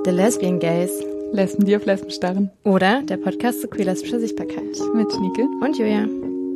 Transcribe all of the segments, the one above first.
The Lesbian Gays. Lesben, die auf Lesben starren. Oder der Podcast zu queer-lesbischer Sichtbarkeit. Mit Schnieke und Julia.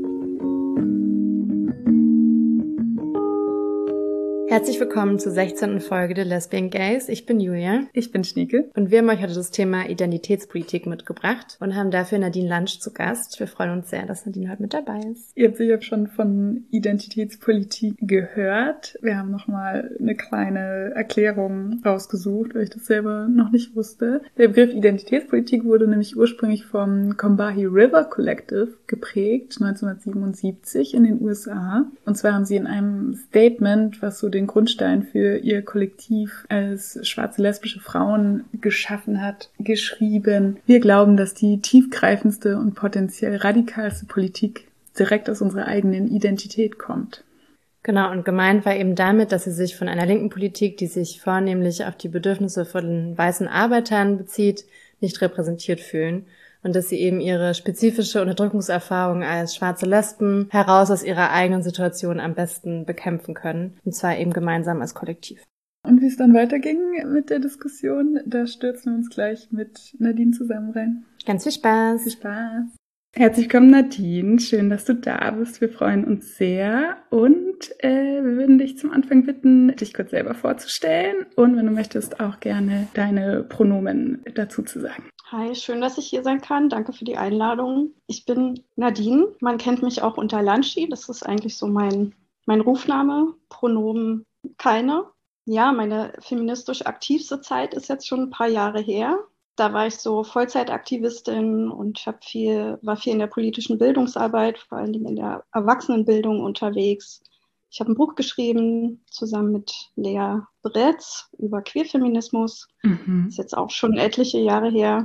Herzlich willkommen zur 16. Folge der Lesbian Gays. Ich bin Julia. Ich bin Schnieke. Und wir haben euch heute das Thema Identitätspolitik mitgebracht und haben dafür Nadine Lansch zu Gast. Wir freuen uns sehr, dass Nadine heute mit dabei ist. Ihr habt sicher schon von Identitätspolitik gehört. Wir haben nochmal eine kleine Erklärung rausgesucht, weil ich das selber noch nicht wusste. Der Begriff Identitätspolitik wurde nämlich ursprünglich vom Combahee River Collective geprägt, 1977 in den USA. Und zwar haben sie in einem Statement, was so den Grundstein für ihr Kollektiv als schwarze lesbische Frauen geschaffen hat, geschrieben: Wir glauben, dass die tiefgreifendste und potenziell radikalste Politik direkt aus unserer eigenen Identität kommt. Genau, und gemeint war eben damit, dass sie sich von einer linken Politik, die sich vornehmlich auf die Bedürfnisse von weißen Arbeitern bezieht, nicht repräsentiert fühlen. Und dass sie eben ihre spezifische Unterdrückungserfahrung als schwarze Lesben heraus aus ihrer eigenen Situation am besten bekämpfen können. Und zwar eben gemeinsam als Kollektiv. Und wie es dann weiterging mit der Diskussion, da stürzen wir uns gleich mit Nadine zusammen rein. Ganz viel Spaß. Viel Spaß. Herzlich willkommen, Nadine. Schön, dass du da bist. Wir freuen uns sehr. Und wir würden dich zum Anfang bitten, dich kurz selber vorzustellen. Und wenn du möchtest, auch gerne deine Pronomen dazu zu sagen. Hi, schön, dass ich hier sein kann. Danke für die Einladung. Ich bin Nadine. Man kennt mich auch unter Lanschi. Das ist eigentlich so mein Rufname. Pronomen keine. Ja, meine feministisch aktivste Zeit ist jetzt schon ein paar Jahre her. Da war ich so Vollzeitaktivistin und war viel in der politischen Bildungsarbeit, vor allen Dingen in der Erwachsenenbildung unterwegs. Ich habe ein Buch geschrieben, zusammen mit Lea Bretz, über Queerfeminismus. Das ist jetzt auch schon etliche Jahre her.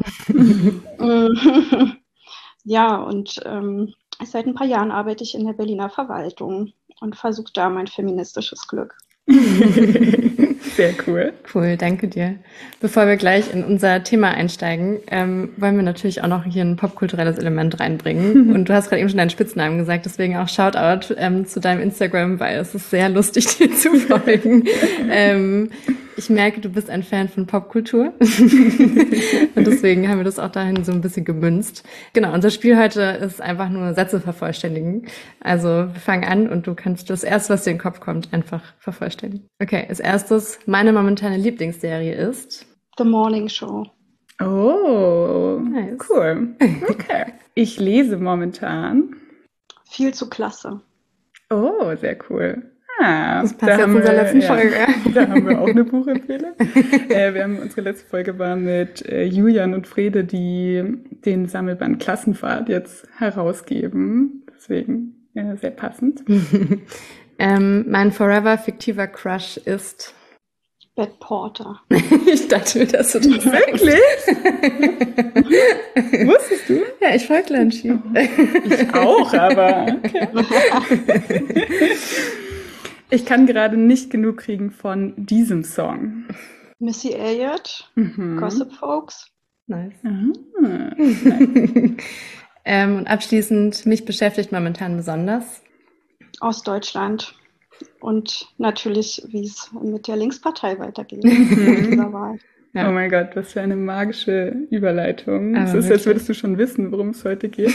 Ja, und seit ein paar Jahren arbeite ich in der Berliner Verwaltung und versuche da mein feministisches Glück. Sehr cool. Cool, danke dir. Bevor wir gleich in unser Thema einsteigen, wollen wir natürlich auch noch hier ein popkulturelles Element reinbringen. Und du hast gerade eben schon deinen Spitznamen gesagt, deswegen auch Shoutout zu deinem Instagram, weil es ist sehr lustig, dir zu folgen. Ich merke, du bist ein Fan von Popkultur. Und deswegen haben wir das auch dahin so ein bisschen gemünzt. Genau, unser Spiel heute ist einfach nur Sätze vervollständigen. Also wir fangen an und du kannst das Erste, was dir in den Kopf kommt, einfach vervollständigen. Okay, als erstes, meine momentane Lieblingsserie ist The Morning Show. Oh, nice. Cool. Okay. Ich lese momentan. Viel zu klasse. Oh, sehr cool. Das passt ja zu unserer letzten Folge. Da haben wir auch eine Buchempfehlung. Unsere letzte Folge war mit Julian und Frede, die den Sammelband Klassenfahrt jetzt herausgeben. Deswegen sehr passend. Mein forever fiktiver Crush ist Beth Porter. Ich dachte mir, dass du das wirklich? Wusstest du? Ja, ich folge Lanschi. Ich auch, aber okay. Ich kann gerade nicht genug kriegen von diesem Song. Missy Elliott, Gossip Folks. Nice. Nice. Und abschließend, mich beschäftigt momentan besonders aus Deutschland und natürlich, wie es mit der Linkspartei weitergeht. Wahl. Ja. Oh mein Gott, was für eine magische Überleitung. Aber es ist, als würdest du schon wissen, worum es heute geht.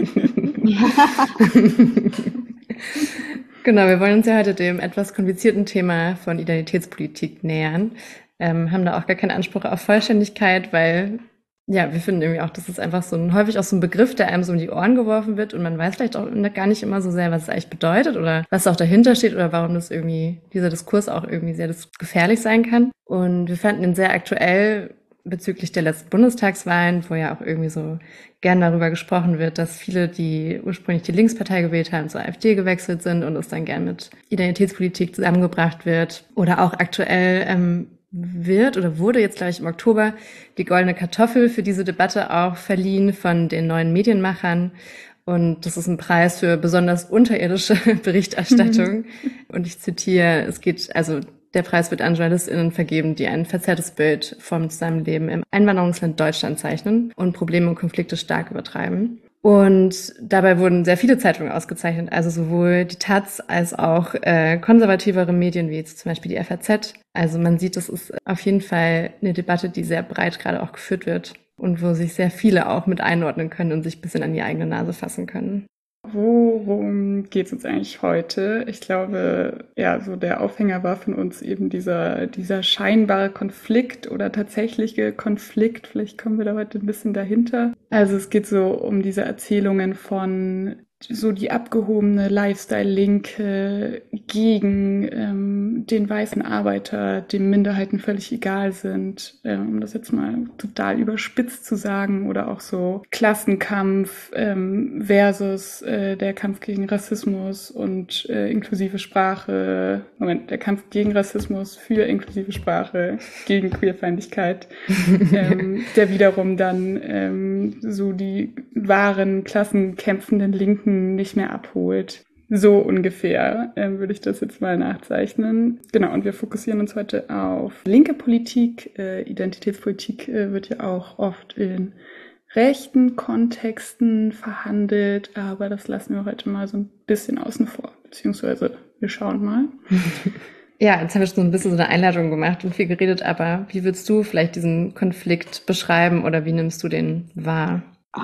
Genau, wir wollen uns ja heute dem etwas komplizierten Thema von Identitätspolitik nähern. Haben da auch gar keinen Anspruch auf Vollständigkeit, weil ja, wir finden irgendwie auch, das ist einfach häufig auch so ein Begriff, der einem so um die Ohren geworfen wird und man weiß vielleicht auch gar nicht immer so sehr, was es eigentlich bedeutet oder was auch dahinter steht oder warum das irgendwie, dieser Diskurs auch irgendwie sehr gefährlich sein kann. Und wir fanden ihn sehr aktuell bezüglich der letzten Bundestagswahlen, wo ja auch irgendwie so gern darüber gesprochen wird, dass viele, die ursprünglich die Linkspartei gewählt haben, zur AfD gewechselt sind und es dann gern mit Identitätspolitik zusammengebracht wird. Oder auch aktuell wurde jetzt, glaube ich, im Oktober die Goldene Kartoffel für diese Debatte auch verliehen von den neuen Medienmachern. Und das ist ein Preis für besonders unterirdische Berichterstattung. Und ich zitiere, der Preis wird an JournalistInnen vergeben, die ein verzerrtes Bild vom Zusammenleben im Einwanderungsland Deutschland zeichnen und Probleme und Konflikte stark übertreiben. Und dabei wurden sehr viele Zeitungen ausgezeichnet, also sowohl die Taz als auch konservativere Medien wie jetzt zum Beispiel die FAZ. Also man sieht, das ist auf jeden Fall eine Debatte, die sehr breit gerade auch geführt wird und wo sich sehr viele auch mit einordnen können und sich ein bisschen an die eigene Nase fassen können. Worum geht es uns eigentlich heute? Ich glaube, ja, so der Aufhänger war von uns eben dieser scheinbare Konflikt oder tatsächliche Konflikt. Vielleicht kommen wir da heute ein bisschen dahinter. Also es geht so um diese Erzählungen von so die abgehobene Lifestyle-Linke gegen den weißen Arbeiter, dem Minderheiten völlig egal sind, um das jetzt mal total überspitzt zu sagen, oder auch so Klassenkampf versus der Kampf gegen Rassismus und inklusive Sprache, der Kampf gegen Rassismus für inklusive Sprache, gegen Queerfeindlichkeit, der wiederum dann so die wahren klassenkämpfenden Linken nicht mehr abholt. So ungefähr würde ich das jetzt mal nachzeichnen. Genau, und wir fokussieren uns heute auf linke Politik. Identitätspolitik wird ja auch oft in rechten Kontexten verhandelt, aber das lassen wir heute mal so ein bisschen außen vor, beziehungsweise wir schauen mal. Ja, jetzt haben wir schon so ein bisschen so eine Einleitung gemacht und viel geredet, aber wie würdest du vielleicht diesen Konflikt beschreiben oder wie nimmst du den wahr?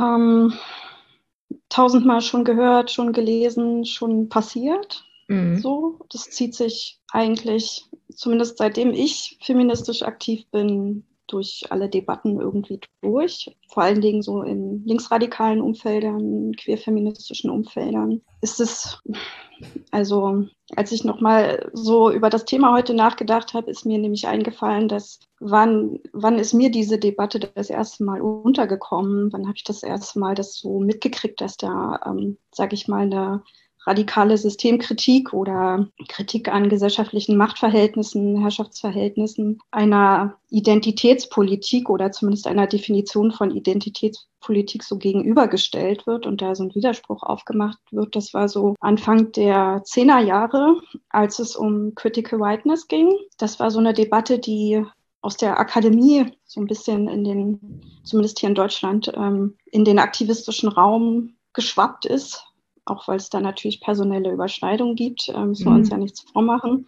1000-mal schon gehört, schon gelesen, schon passiert. Mhm. So, das zieht sich eigentlich, zumindest seitdem ich feministisch aktiv bin, durch alle Debatten irgendwie durch. Vor allen Dingen so in linksradikalen Umfeldern, queerfeministischen Umfeldern. Ist es, also als ich nochmal so über das Thema heute nachgedacht habe, ist mir nämlich eingefallen, dass wann ist mir diese Debatte das erste Mal untergekommen? Wann habe ich das erste Mal das so mitgekriegt, dass da, sage ich mal, eine radikale Systemkritik oder Kritik an gesellschaftlichen Machtverhältnissen, Herrschaftsverhältnissen, einer Identitätspolitik oder zumindest einer Definition von Identitätspolitik so gegenübergestellt wird und da so ein Widerspruch aufgemacht wird. Das war so Anfang der 10er Jahre, als es um Critical Whiteness ging. Das war so eine Debatte, die aus der Akademie so ein bisschen zumindest hier in Deutschland, in den aktivistischen Raum geschwappt ist. Auch weil es da natürlich personelle Überschneidungen gibt, müssen wir uns ja nichts vormachen.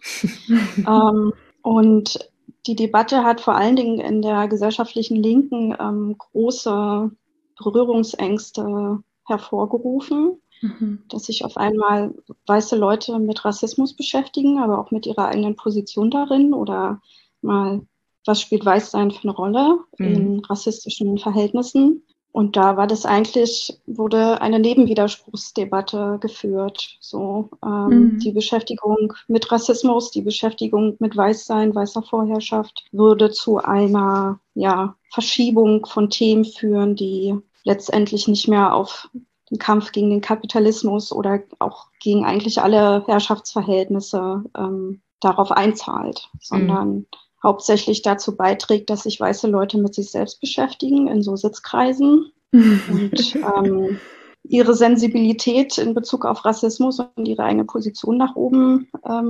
Und die Debatte hat vor allen Dingen in der gesellschaftlichen Linken große Berührungsängste hervorgerufen, dass sich auf einmal weiße Leute mit Rassismus beschäftigen, aber auch mit ihrer eigenen Position darin oder mal, was spielt Weißsein für eine Rolle in rassistischen Verhältnissen. Und da wurde eine Nebenwiderspruchsdebatte geführt. So, die Beschäftigung mit Rassismus, die Beschäftigung mit Weißsein, weißer Vorherrschaft würde zu einer, Verschiebung von Themen führen, die letztendlich nicht mehr auf den Kampf gegen den Kapitalismus oder auch gegen eigentlich alle Herrschaftsverhältnisse, darauf einzahlt, sondern hauptsächlich dazu beiträgt, dass sich weiße Leute mit sich selbst beschäftigen in so Sitzkreisen und ihre Sensibilität in Bezug auf Rassismus und ihre eigene Position nach oben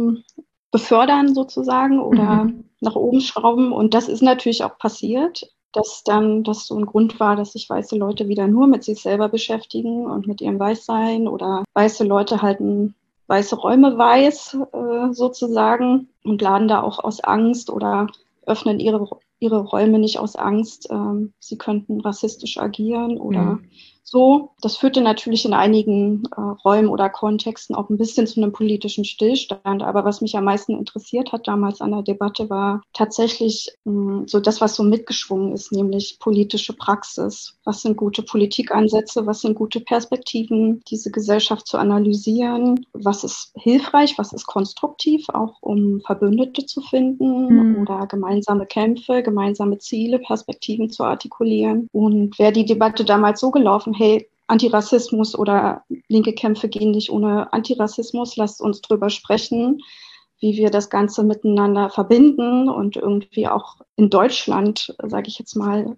befördern sozusagen oder nach oben schrauben. Und das ist natürlich auch passiert, dass das so ein Grund war, dass sich weiße Leute wieder nur mit sich selber beschäftigen und mit ihrem Weißsein oder weiße Leute halten weiße Räume weiß sozusagen und laden da auch aus Angst oder öffnen ihre Räume nicht aus Angst, sie könnten rassistisch agieren oder so. Das führte natürlich in einigen Räumen oder Kontexten auch ein bisschen zu einem politischen Stillstand. Aber was mich am meisten interessiert hat damals an der Debatte war tatsächlich so das, was so mitgeschwungen ist, nämlich politische Praxis. Was sind gute Politikansätze? Was sind gute Perspektiven, diese Gesellschaft zu analysieren? Was ist hilfreich? Was ist konstruktiv, auch um Verbündete zu finden oder gemeinsame Kämpfe, gemeinsame Ziele, Perspektiven zu artikulieren? Und wäre die Debatte damals so gelaufen, hey, Antirassismus oder linke Kämpfe gehen nicht ohne Antirassismus, lasst uns drüber sprechen, wie wir das Ganze miteinander verbinden und irgendwie auch in Deutschland, sage ich jetzt mal,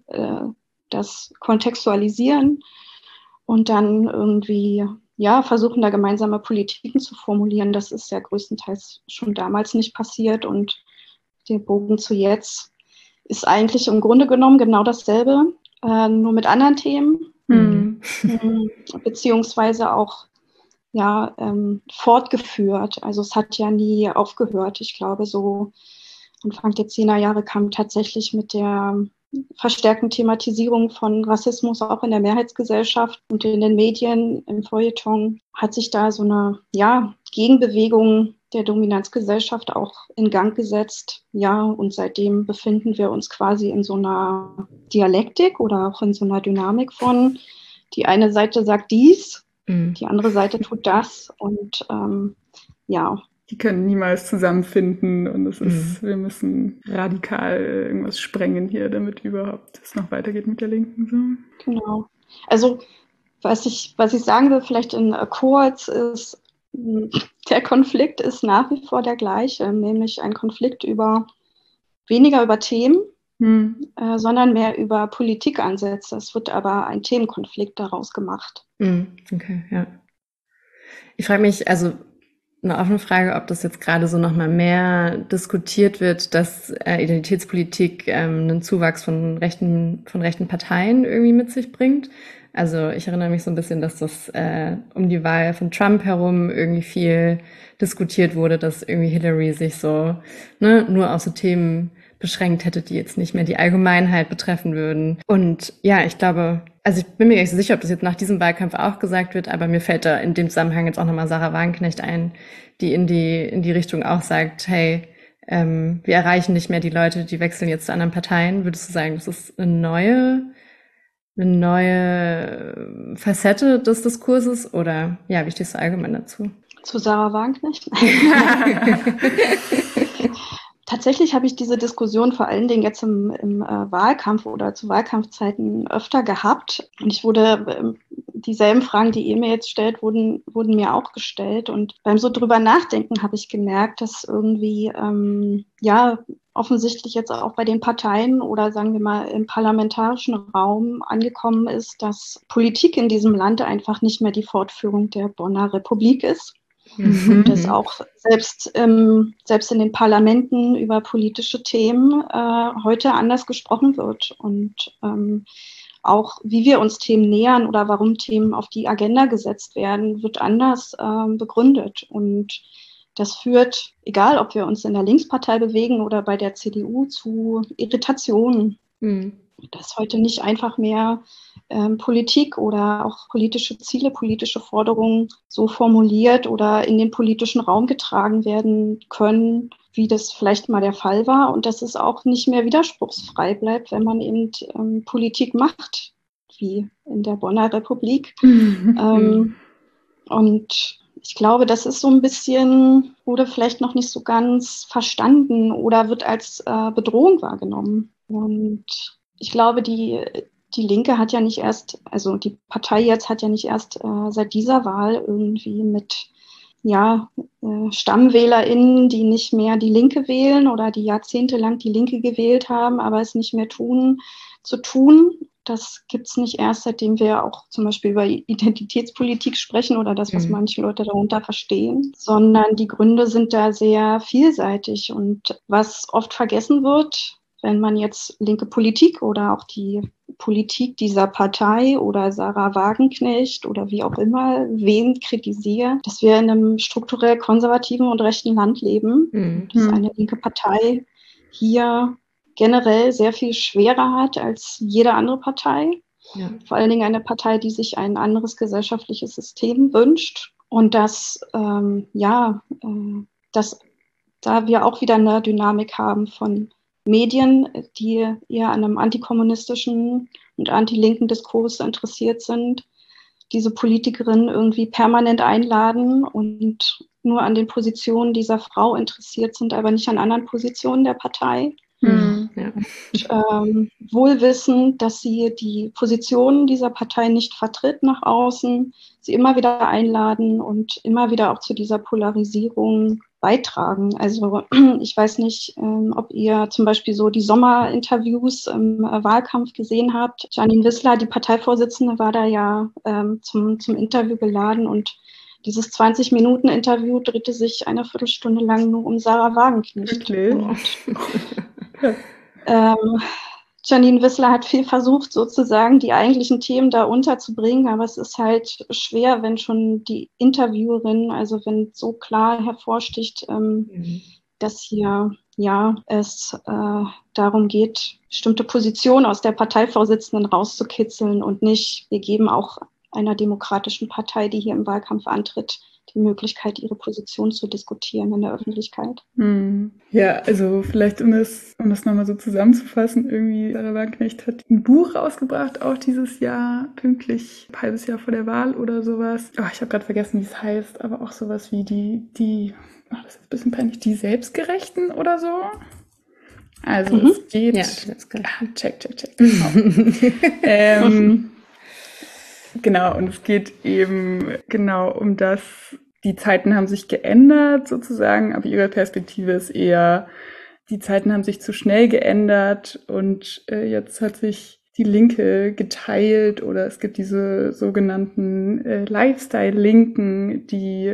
das kontextualisieren und dann irgendwie versuchen, da gemeinsame Politiken zu formulieren. Das ist ja größtenteils schon damals nicht passiert und der Bogen zu jetzt ist eigentlich im Grunde genommen genau dasselbe, nur mit anderen Themen. Beziehungsweise auch fortgeführt. Also es hat ja nie aufgehört. Ich glaube, so Anfang der 10er Jahre kam tatsächlich mit der verstärkten Thematisierung von Rassismus auch in der Mehrheitsgesellschaft und in den Medien, im Feuilleton, hat sich da so eine Gegenbewegung der Dominanzgesellschaft auch in Gang gesetzt. Ja, und seitdem befinden wir uns quasi in so einer Dialektik oder auch in so einer Dynamik von, die eine Seite sagt dies, die andere Seite tut das und Die können niemals zusammenfinden und es ist, wir müssen radikal irgendwas sprengen hier, damit überhaupt es noch weitergeht mit der Linken. So. Genau. Also was ich sagen will, vielleicht in kurz, ist, der Konflikt ist nach wie vor der gleiche, nämlich ein Konflikt weniger über Themen, sondern mehr über Politikansätze. Es wird aber ein Themenkonflikt daraus gemacht. Okay, ja. Ich frage mich, also eine offene Frage, ob das jetzt gerade so nochmal mehr diskutiert wird, dass Identitätspolitik einen Zuwachs von rechten Parteien irgendwie mit sich bringt. Also ich erinnere mich so ein bisschen, dass das um die Wahl von Trump herum irgendwie viel diskutiert wurde, dass irgendwie Hillary sich so nur auf so Themen beschränkt hätte, die jetzt nicht mehr die Allgemeinheit betreffen würden. Und ja, ich glaube, also ich bin mir gar nicht so sicher, ob das jetzt nach diesem Wahlkampf auch gesagt wird, aber mir fällt da in dem Zusammenhang jetzt auch nochmal Sarah Wagenknecht ein, die in die Richtung auch sagt, hey, wir erreichen nicht mehr die Leute, die wechseln jetzt zu anderen Parteien. Würdest du sagen, das ist eine neue Facette des Diskurses oder ja, wie stehst du allgemein dazu? Zu Sarah Wagenknecht? Tatsächlich habe ich diese Diskussion vor allen Dingen jetzt im Wahlkampf oder zu Wahlkampfzeiten öfter gehabt. Und ich wurde, dieselben Fragen, die ihr mir jetzt stellt, wurden mir auch gestellt. Und beim so drüber nachdenken habe ich gemerkt, dass irgendwie, offensichtlich jetzt auch bei den Parteien oder sagen wir mal im parlamentarischen Raum angekommen ist, dass Politik in diesem Land einfach nicht mehr die Fortführung der Bonner Republik ist. Und dass auch selbst in den Parlamenten über politische Themen heute anders gesprochen wird und auch wie wir uns Themen nähern oder warum Themen auf die Agenda gesetzt werden, wird anders begründet. Und das führt, egal ob wir uns in der Linkspartei bewegen oder bei der CDU, zu Irritationen. Dass heute nicht einfach mehr Politik oder auch politische Ziele, politische Forderungen so formuliert oder in den politischen Raum getragen werden können, wie das vielleicht mal der Fall war. Und dass es auch nicht mehr widerspruchsfrei bleibt, wenn man eben Politik macht, wie in der Bonner Republik. Und ich glaube, das ist so ein bisschen, wurde vielleicht noch nicht so ganz verstanden oder wird als Bedrohung wahrgenommen. Und ich glaube, die Linke hat ja nicht erst, also die Partei jetzt hat ja nicht erst seit dieser Wahl irgendwie mit StammwählerInnen, die nicht mehr die Linke wählen oder die jahrzehntelang die Linke gewählt haben, aber es nicht mehr zu tun. Das gibt's nicht erst, seitdem wir auch zum Beispiel über Identitätspolitik sprechen oder das, was manche Leute darunter verstehen, sondern die Gründe sind da sehr vielseitig. Und was oft vergessen wird, wenn man jetzt linke Politik oder auch die Politik dieser Partei oder Sarah Wagenknecht oder wie auch immer wen kritisiert, dass wir in einem strukturell konservativen und rechten Land leben, dass eine linke Partei hier generell sehr viel schwerer hat als jede andere Partei. Ja. Vor allen Dingen eine Partei, die sich ein anderes gesellschaftliches System wünscht. Und dass da wir auch wieder eine Dynamik haben von Medien, die eher an einem antikommunistischen und antilinken Diskurs interessiert sind, diese Politikerinnen irgendwie permanent einladen und nur an den Positionen dieser Frau interessiert sind, aber nicht an anderen Positionen der Partei. Ja. Und, wohl wissend, dass sie die Positionen dieser Partei nicht vertritt nach außen, sie immer wieder einladen und immer wieder auch zu dieser Polarisierung beitragen. Also ich weiß nicht, ob ihr zum Beispiel so die Sommerinterviews im Wahlkampf gesehen habt. Janine Wissler, die Parteivorsitzende, war da ja zum Interview geladen und dieses 20-Minuten-Interview drehte sich eine Viertelstunde lang nur um Sarah Wagenknecht. Janine Wissler hat viel versucht, sozusagen die eigentlichen Themen da unterzubringen, aber es ist halt schwer, wenn schon die Interviewerin, also wenn so klar hervorsticht, dass hier es darum geht, bestimmte Positionen aus der Parteivorsitzenden rauszukitzeln und nicht, wir geben auch einer demokratischen Partei, die hier im Wahlkampf antritt, die Möglichkeit, ihre Position zu diskutieren in der Öffentlichkeit. Ja, also vielleicht, um das nochmal so zusammenzufassen, irgendwie Sarah Wagenknecht hat ein Buch rausgebracht, auch dieses Jahr, pünktlich, ein halbes Jahr vor der Wahl oder sowas. Oh, ich habe gerade vergessen, wie es heißt, aber auch sowas wie das ist ein bisschen peinlich, die Selbstgerechten oder so. Also es geht... Ja, check. Genau. Genau, und es geht eben genau um das, die Zeiten haben sich geändert sozusagen, aber ihre Perspektive ist eher, die Zeiten haben sich zu schnell geändert und jetzt hat sich die Linke geteilt oder es gibt diese sogenannten Lifestyle-Linken, die,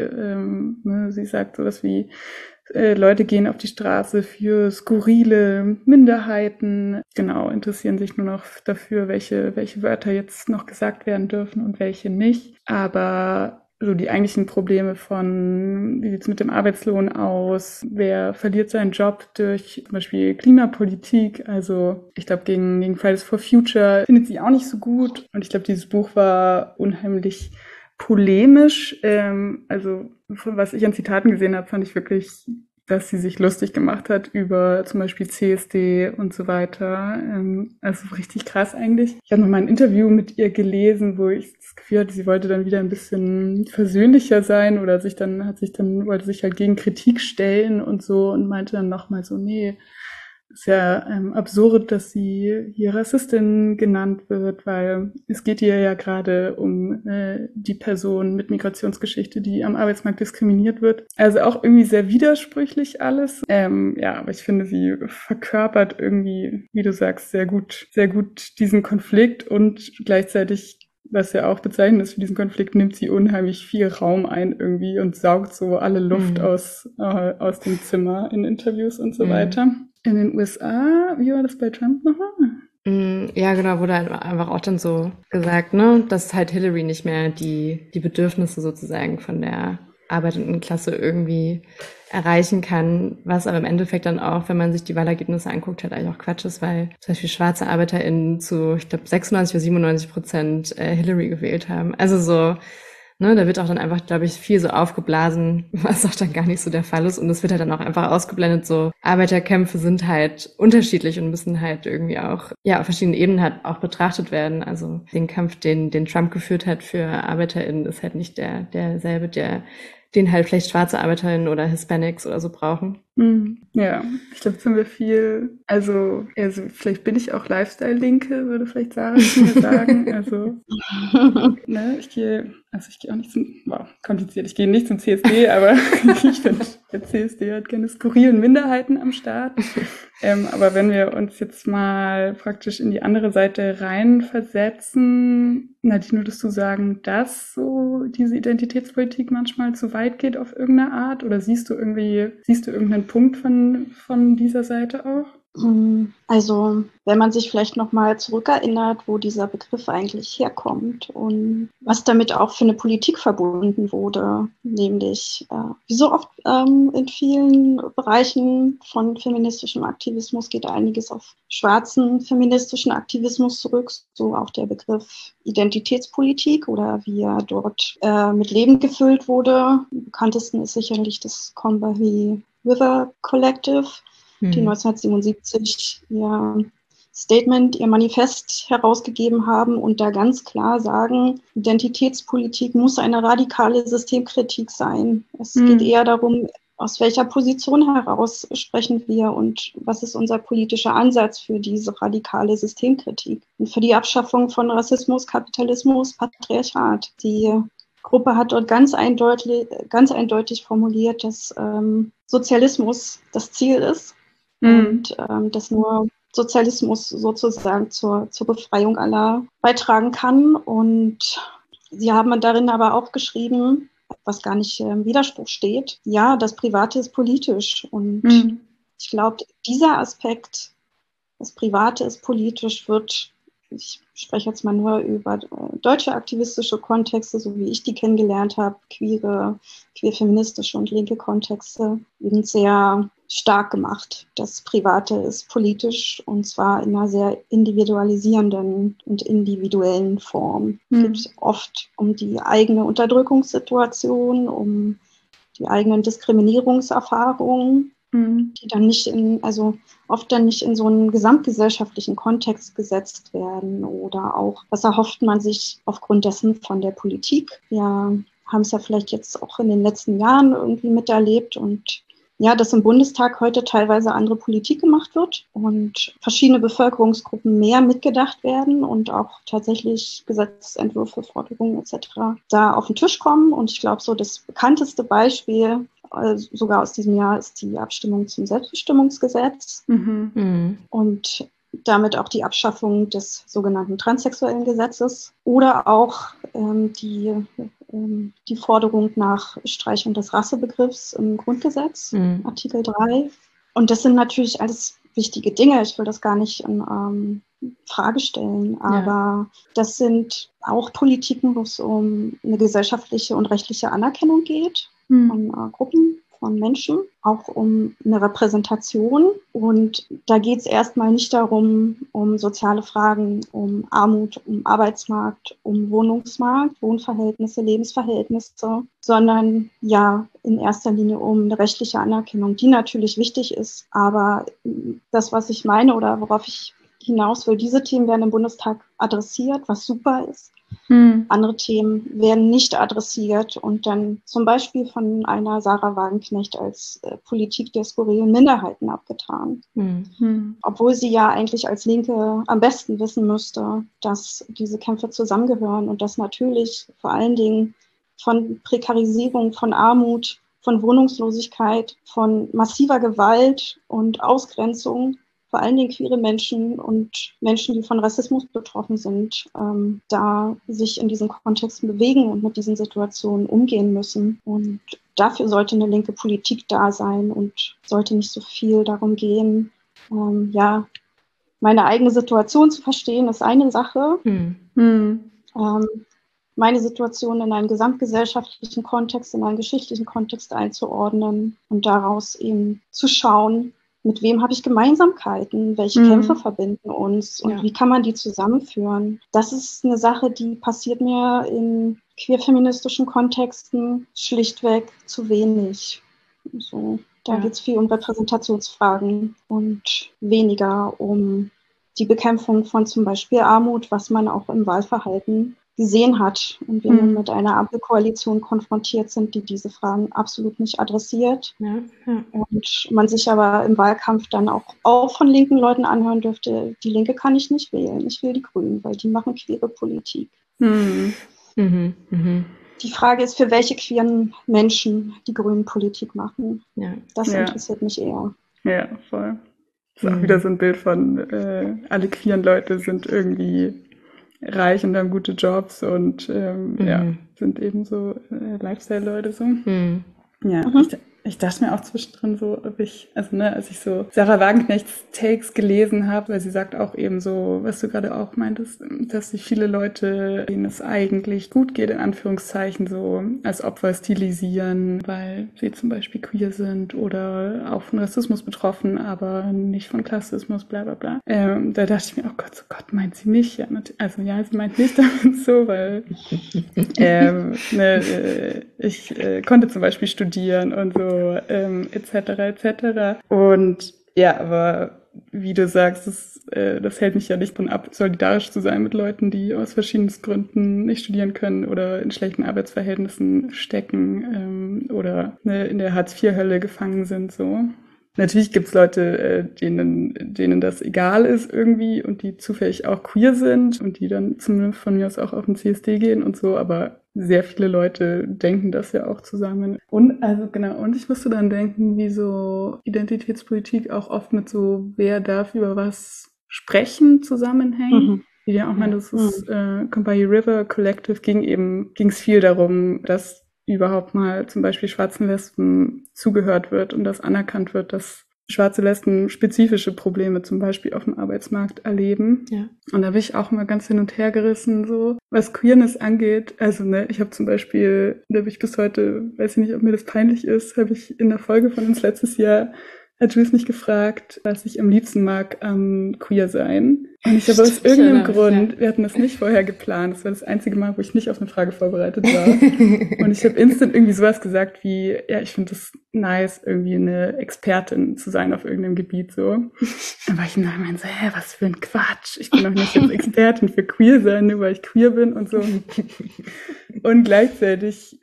sie sagt sowas wie, Leute gehen auf die Straße für skurrile Minderheiten, genau, interessieren sich nur noch dafür, welche Wörter jetzt noch gesagt werden dürfen und welche nicht. Aber so die eigentlichen Probleme von, wie sieht's mit dem Arbeitslohn aus, wer verliert seinen Job durch zum Beispiel Klimapolitik, also ich glaube gegen Fridays for Future findet sie auch nicht so gut. Und ich glaube, dieses Buch war unheimlich polemisch, also von was ich an Zitaten gesehen habe, fand ich wirklich, dass sie sich lustig gemacht hat über zum Beispiel CSD und so weiter. Also richtig krass eigentlich. Ich habe noch mal ein Interview mit ihr gelesen, wo ich das Gefühl hatte, sie wollte dann wieder ein bisschen versöhnlicher sein oder wollte sich halt gegen Kritik stellen und so und meinte dann nochmal so, nee, ist ja absurd, dass sie hier Rassistin genannt wird, weil es geht ihr ja gerade um die Person mit Migrationsgeschichte, die am Arbeitsmarkt diskriminiert wird. Also auch irgendwie sehr widersprüchlich alles. Aber ich finde, sie verkörpert irgendwie, wie du sagst, sehr gut diesen Konflikt und gleichzeitig, was ja auch bezeichnend ist für diesen Konflikt, nimmt sie unheimlich viel Raum ein irgendwie und saugt so alle Luft aus dem Zimmer in Interviews und so weiter. In den USA, wie war das bei Trump nochmal? Ja, genau, wurde halt einfach auch dann so gesagt, ne, dass halt Hillary nicht mehr die Bedürfnisse sozusagen von der arbeitenden Klasse irgendwie erreichen kann, was aber im Endeffekt dann auch, wenn man sich die Wahlergebnisse anguckt, halt eigentlich auch Quatsch ist, weil zum Beispiel schwarze ArbeiterInnen zu, ich glaube, 96 oder 97% Hillary gewählt haben. Also so, ne, da wird auch dann einfach, glaube ich, viel so aufgeblasen, was auch dann gar nicht so der Fall ist. Und es wird halt dann auch einfach ausgeblendet, so Arbeiterkämpfe sind halt unterschiedlich und müssen halt irgendwie auch, auf verschiedenen Ebenen halt auch betrachtet werden. Also den Kampf, den Trump geführt hat für ArbeiterInnen, ist halt nicht derselbe, den halt vielleicht schwarze ArbeiterInnen oder Hispanics oder so brauchen. Ja, ich glaube, jetzt haben wir viel, also vielleicht bin ich auch Lifestyle-Linke, würde vielleicht Sarah mir sagen. Also, ne, ich gehe auch nicht kompliziert, ich gehe nicht zum CSD, aber ich finde, der CSD hat keine skurrilen Minderheiten am Start. Aber wenn wir uns jetzt mal praktisch in die andere Seite reinversetzen, Nadine, würdest du sagen, dass so diese Identitätspolitik manchmal zu weit geht auf irgendeine Art? Oder siehst du irgendeinen Punkt von dieser Seite auch? Also, wenn man sich vielleicht nochmal zurückerinnert, wo dieser Begriff eigentlich herkommt und was damit auch für eine Politik verbunden wurde, nämlich wie so oft in vielen Bereichen von feministischem Aktivismus geht einiges auf schwarzen feministischen Aktivismus zurück, so auch der Begriff Identitätspolitik oder wie er dort mit Leben gefüllt wurde. Am bekanntesten ist sicherlich das Combahee River Collective, die 1977 ihr Statement, ihr Manifest herausgegeben haben und da ganz klar sagen, Identitätspolitik muss eine radikale Systemkritik sein. Es geht eher darum, aus welcher Position heraus sprechen wir und was ist unser politischer Ansatz für diese radikale Systemkritik und für die Abschaffung von Rassismus, Kapitalismus, Patriarchat. Die Gruppe hat dort ganz eindeutig formuliert, dass Sozialismus das Ziel ist. Und dass nur Sozialismus sozusagen zur Befreiung aller beitragen kann. Und sie haben darin aber auch geschrieben, was gar nicht im Widerspruch steht, ja, das Private ist politisch. Und ich glaube, dieser Aspekt das Private ist politisch, wird, ich spreche jetzt mal nur über deutsche aktivistische Kontexte, so wie ich die kennengelernt habe, queer-feministische und linke Kontexte, eben sehr stark gemacht. Das Private ist politisch und zwar in einer sehr individualisierenden und individuellen Form. Es geht oft um die eigene Unterdrückungssituation, um die eigenen Diskriminierungserfahrungen, die dann oft dann nicht in so einen gesamtgesellschaftlichen Kontext gesetzt werden oder auch, was erhofft man sich aufgrund dessen von der Politik? Wir haben es ja vielleicht jetzt auch in den letzten Jahren irgendwie miterlebt und ja, dass im Bundestag heute teilweise andere Politik gemacht wird und verschiedene Bevölkerungsgruppen mehr mitgedacht werden und auch tatsächlich Gesetzentwürfe, Forderungen etc. da auf den Tisch kommen. Und ich glaube, so das bekannteste Beispiel sogar aus diesem Jahr ist die Abstimmung zum Selbstbestimmungsgesetz und damit auch die Abschaffung des sogenannten transsexuellen Gesetzes oder auch die Forderung nach Streichung des Rassebegriffs im Grundgesetz, Artikel 3. Und das sind natürlich alles wichtige Dinge. Ich will das gar nicht in Frage stellen, aber das sind auch Politiken, wo es um eine gesellschaftliche und rechtliche Anerkennung geht von Gruppen, von Menschen, auch um eine Repräsentation. Und da geht es erstmal nicht darum, um soziale Fragen, um Armut, um Arbeitsmarkt, um Wohnungsmarkt, Wohnverhältnisse, Lebensverhältnisse, sondern ja in erster Linie um eine rechtliche Anerkennung, die natürlich wichtig ist. Aber das, was ich meine oder worauf ich hinaus will, diese Themen werden im Bundestag adressiert, was super ist. Andere Themen werden nicht adressiert und dann zum Beispiel von einer Sarah Wagenknecht als Politik der skurrilen Minderheiten abgetan. Obwohl sie ja eigentlich als Linke am besten wissen müsste, dass diese Kämpfe zusammengehören und dass natürlich vor allen Dingen von Prekarisierung, von Armut, von Wohnungslosigkeit, von massiver Gewalt und Ausgrenzung vor allen Dingen queere Menschen und Menschen, die von Rassismus betroffen sind, da sich in diesen Kontexten bewegen und mit diesen Situationen umgehen müssen. Und dafür sollte eine linke Politik da sein und sollte nicht so viel darum gehen, meine eigene Situation zu verstehen, ist eine Sache. Meine Situation in einen gesamtgesellschaftlichen Kontext, in einen geschichtlichen Kontext einzuordnen und daraus eben zu schauen, mit wem habe ich Gemeinsamkeiten? Welche Kämpfe verbinden uns? Und wie kann man die zusammenführen? Das ist eine Sache, die passiert mir in queer-feministischen Kontexten schlichtweg zu wenig. So, da geht es viel um Repräsentationsfragen und weniger um die Bekämpfung von zum Beispiel Armut, was man auch im Wahlverhalten gesehen hat und wir nun mit einer Ampelkoalition konfrontiert sind, die diese Fragen absolut nicht adressiert. Und man sich aber im Wahlkampf dann auch von linken Leuten anhören dürfte, die Linke kann ich nicht wählen, ich will die Grünen, weil die machen queere Politik. Die Frage ist, für welche queeren Menschen die Grünen Politik machen. Das interessiert mich eher. Ja, voll. Das ist auch wieder so ein Bild von alle queeren Leute sind irgendwie reich und haben gute Jobs und sind eben so Lifestyle-Leute so. Ich dachte mir auch zwischendrin so, als ich so Sarah Wagenknechts Takes gelesen habe, weil sie sagt auch eben so, was du gerade auch meintest, dass sich viele Leute, denen es eigentlich gut geht, in Anführungszeichen, so als Opfer stilisieren, weil sie zum Beispiel queer sind oder auch von Rassismus betroffen, aber nicht von Klassismus, bla bla bla. Da dachte ich mir, oh Gott, meint sie nicht? Ja, sie meint nicht damit so, weil ich konnte zum Beispiel studieren und so, etc. Und ja, aber wie du sagst, das hält mich ja nicht davon ab, solidarisch zu sein mit Leuten, die aus verschiedensten Gründen nicht studieren können oder in schlechten Arbeitsverhältnissen stecken oder in der Hartz-IV-Hölle gefangen sind, so. Natürlich gibt's Leute, denen das egal ist irgendwie und die zufällig auch queer sind und die dann zumindest von mir aus auch auf den CSD gehen und so, aber sehr viele Leute denken das ja auch zusammen. Und ich musste dann denken, wie so Identitätspolitik auch oft mit so, wer darf über was sprechen, zusammenhängt. Wie ja auch meinte, das ist Company River Collective ging's viel darum, dass überhaupt mal zum Beispiel schwarzen Lesben zugehört wird und dass anerkannt wird, dass schwarze Lesben spezifische Probleme zum Beispiel auf dem Arbeitsmarkt erleben. Ja. Und da bin ich auch immer ganz hin und her gerissen, so was Queerness angeht. Also ich habe zum Beispiel, da bin ich bis heute, weiß ich nicht, ob mir das peinlich ist, habe ich in der Folge von uns letztes Jahr, hat Jules mich gefragt, was ich am liebsten mag am Queer sein. Und ich habe aus irgendeinem Grund, wir hatten das nicht vorher geplant, das war das einzige Mal, wo ich nicht auf eine Frage vorbereitet war. Und ich habe instant irgendwie sowas gesagt wie, ja, ich finde das nice, irgendwie eine Expertin zu sein auf irgendeinem Gebiet, so. Dann war ich im Nachhinein so, was für ein Quatsch. Ich bin doch nicht jetzt Expertin für Queer sein, nur weil ich queer bin und so. Und gleichzeitig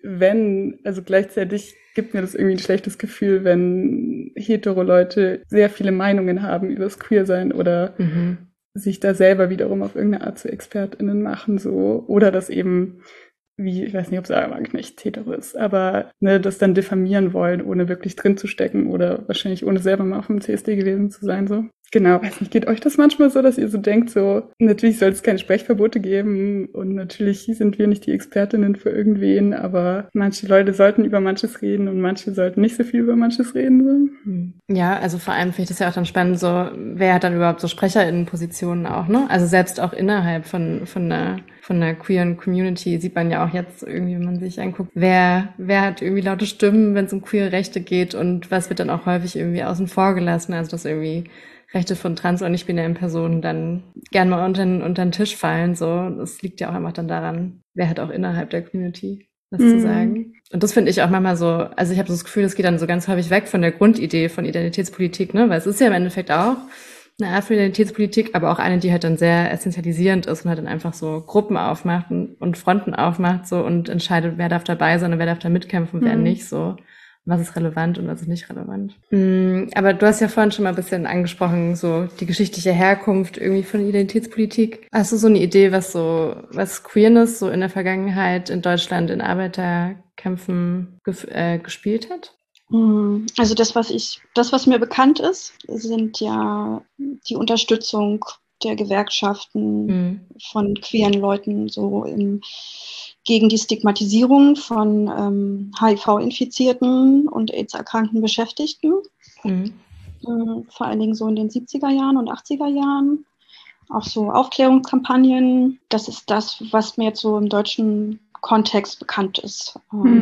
gibt mir das irgendwie ein schlechtes Gefühl, wenn hetero Leute sehr viele Meinungen haben über das Queersein oder sich da selber wiederum auf irgendeine Art zu ExpertInnen machen, so. Oder das eben, ich weiß nicht, ob Sarah Wagenknecht hetero ist, aber das dann diffamieren wollen, ohne wirklich drin zu stecken oder wahrscheinlich ohne selber mal auf dem CSD gewesen zu sein, so. Genau, weiß nicht, geht euch das manchmal so, dass ihr so denkt, so, natürlich soll es keine Sprechverbote geben und natürlich sind wir nicht die Expertinnen für irgendwen, aber manche Leute sollten über manches reden und manche sollten nicht so viel über manches reden, so. Ja, also vor allem finde ich das ja auch dann spannend, so, wer hat dann überhaupt so SprecherInnenpositionen auch, ne? Also selbst auch innerhalb von der queeren Community sieht man ja auch jetzt irgendwie, wenn man sich anguckt, wer hat irgendwie laute Stimmen, wenn es um queere Rechte geht und was wird dann auch häufig irgendwie außen vor gelassen, also dass irgendwie Rechte von trans- und nicht-binären Personen dann gern mal unter den Tisch fallen, so. Das liegt ja auch einfach dann daran, wer hat auch innerhalb der Community was zu sagen. Und das finde ich auch manchmal so, also ich habe so das Gefühl, das geht dann so ganz häufig weg von der Grundidee von Identitätspolitik, ne, weil es ist ja im Endeffekt auch eine Art von Identitätspolitik, aber auch eine, die halt dann sehr essentialisierend ist und halt dann einfach so Gruppen aufmacht und Fronten aufmacht, so, und entscheidet, wer darf dabei sein und wer darf da mitkämpfen, wer nicht, so. Was ist relevant und was ist nicht relevant. Aber du hast ja vorhin schon mal ein bisschen angesprochen, so die geschichtliche Herkunft irgendwie von Identitätspolitik. Hast du so eine Idee, was Queerness so in der Vergangenheit in Deutschland in Arbeiterkämpfen gespielt hat? Also das, was mir bekannt ist, sind ja die Unterstützung der Gewerkschaften von queeren Leuten so gegen die Stigmatisierung von HIV-infizierten und AIDS-erkrankten Beschäftigten. Vor allen Dingen so in den 70er Jahren und 80er Jahren. Auch so Aufklärungskampagnen. Das ist das, was mir jetzt so im deutschen Kontext bekannt ist.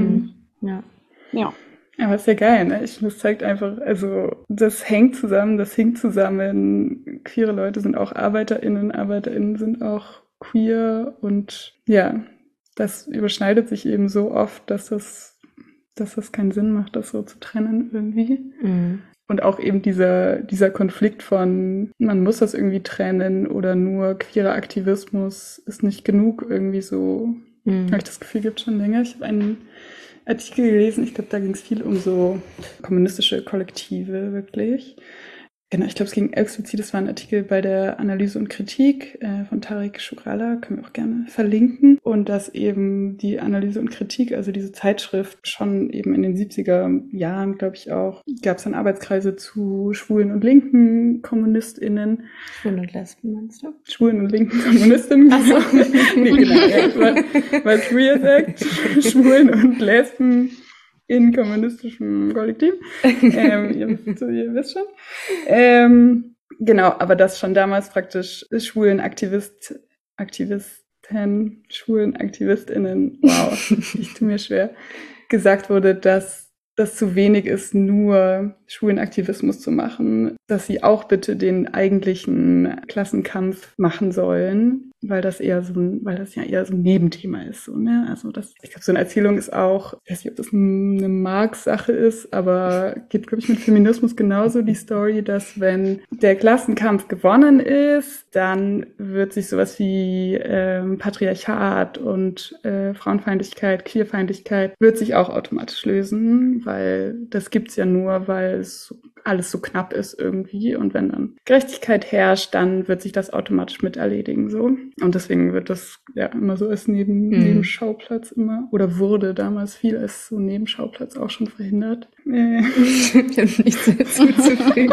Ja. Aber ist ja geil, ne? Das zeigt einfach, also das hängt zusammen, Queere Leute sind auch ArbeiterInnen sind auch queer und ja, das überschneidet sich eben so oft, dass das keinen Sinn macht, das so zu trennen irgendwie. Und auch eben dieser Konflikt von, man muss das irgendwie trennen oder nur queerer Aktivismus ist nicht genug irgendwie so. Habe ich das Gefühl, gibt schon länger. Ich habe einen Artikel gelesen, ich glaube, da ging es viel um so kommunistische Kollektive wirklich. Genau, ich glaube, es ging explizit, das war ein Artikel bei der Analyse und Kritik von Tarek Shurala, können wir auch gerne verlinken. Und dass eben die Analyse und Kritik, also diese Zeitschrift, schon eben in den 70er Jahren, glaube ich auch, gab es dann Arbeitskreise zu schwulen und linken KommunistInnen. Schwulen und Lesben, meinst du? Schwulen und linken KommunistInnen. Ach so. Nee, genau, ja, weil Queer sagt, Schwulen und Lesben in kommunistischem Kollektiv. Ihr wisst schon. Genau, aber dass schon damals praktisch schwulen AktivistInnen, wow, ich tue mir schwer, gesagt wurde, dass das zu wenig ist, nur schwulen Aktivismus zu machen, dass sie auch bitte den eigentlichen Klassenkampf machen sollen, weil das ja eher so ein Nebenthema ist, so, ne? Also ich glaube, so eine Erzählung ist auch, ich weiß nicht, ob das eine Marx-Sache ist, aber geht, glaube ich, mit Feminismus genauso die Story, dass wenn der Klassenkampf gewonnen ist, dann wird sich sowas wie Patriarchat und Frauenfeindlichkeit, Queerfeindlichkeit wird sich auch automatisch lösen, weil das gibt's ja nur, weil es alles so knapp ist irgendwie, und wenn dann Gerechtigkeit herrscht, dann wird sich das automatisch mit erledigen, so. Und deswegen wird das ja immer so als Nebenschauplatz immer, oder wurde damals viel als so Nebenschauplatz auch schon verhindert. Ich habe nichts hinzuzufügen.